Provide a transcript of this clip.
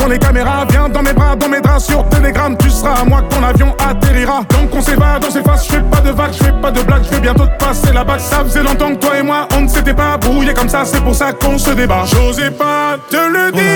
devant les caméras. Viens dans mes bras, dans mes draps, sur Telegram. Tu seras à moi que ton avion atterrira. Donc on s'évade, on s'efface, je fais pas de vagues, je fais pas de blagues, je vais bientôt te passer la bague. Ça faisait longtemps que toi et moi on ne s'était pas brouillé comme ça, c'est pour ça qu'on se débat. J'osais pas te le dire